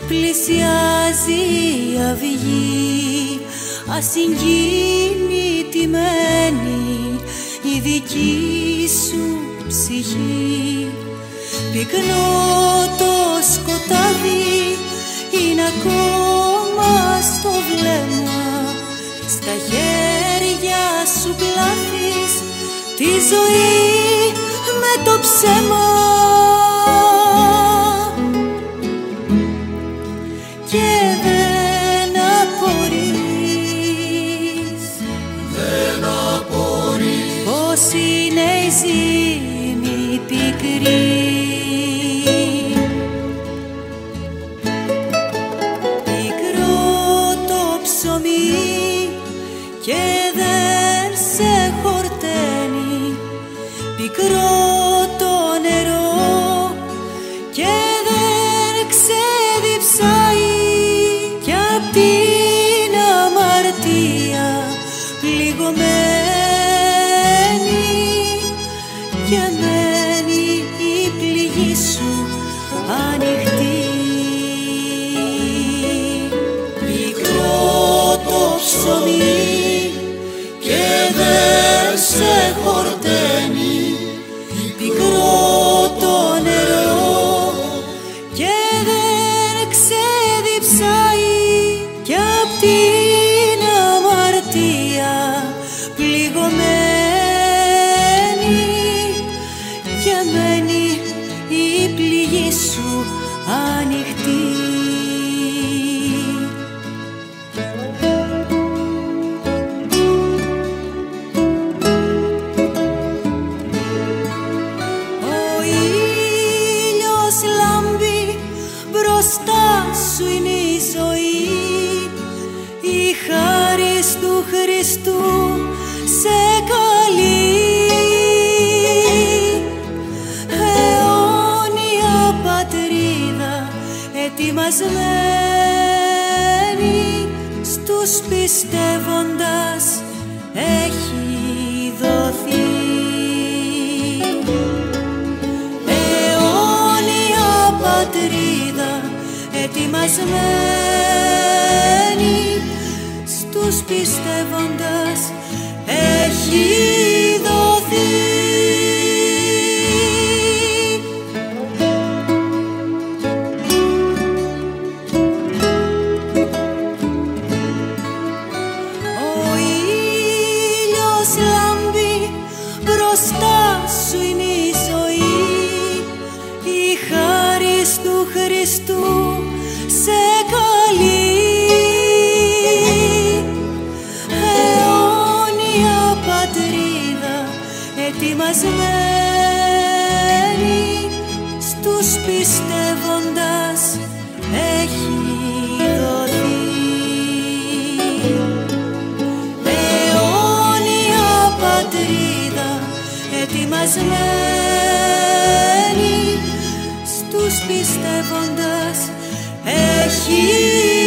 πλησιάζει η αυγή, ασυγκίνητη μένει η δική σου ψυχή. Πυκνό το σκοτάδι είναι ακόμα στο βλέμμα, στα χέρια σου πλάθεις τη ζωή με το ψέμα. Και δεν απορείς πως είναι η ζήμη πικρή. Πικρό το ψωμί και δεν σε χορταίνει, πικρό το νερό και δεν ξεδιψάει, κι απ' την αμαρτία πληγωμένη και μένει η πληγή σου ανοιχτή. Πικρό το ψωμί και δεν σε χορταίνει, πικρό το νερό και δεν ξεδιψάει, κι απ' την αμαρτία πληγωμένη και μένει η πληγή σου ανοιχτή. Μπροστά σου είναι η ζωή, η χάρις του Χριστού σε καλεί. Αιώνια πατρίδα ετοιμασμένη στους πιστεύοντας έχει δοθεί. Αιώνια πατρίδα ετοιμασμένη στους πιστεύοντας έχει δοθεί. Ο ήλιος λάμπει, μπροστά σου είναι η ζωή, η χάρις του Χριστού σε καλεί. Αιώνια πατρίδα ετοιμασμένη στους πιστεύοντας έχει δοθεί. Αιώνια πατρίδα ετοιμασμένη στους πιστεύοντας έχει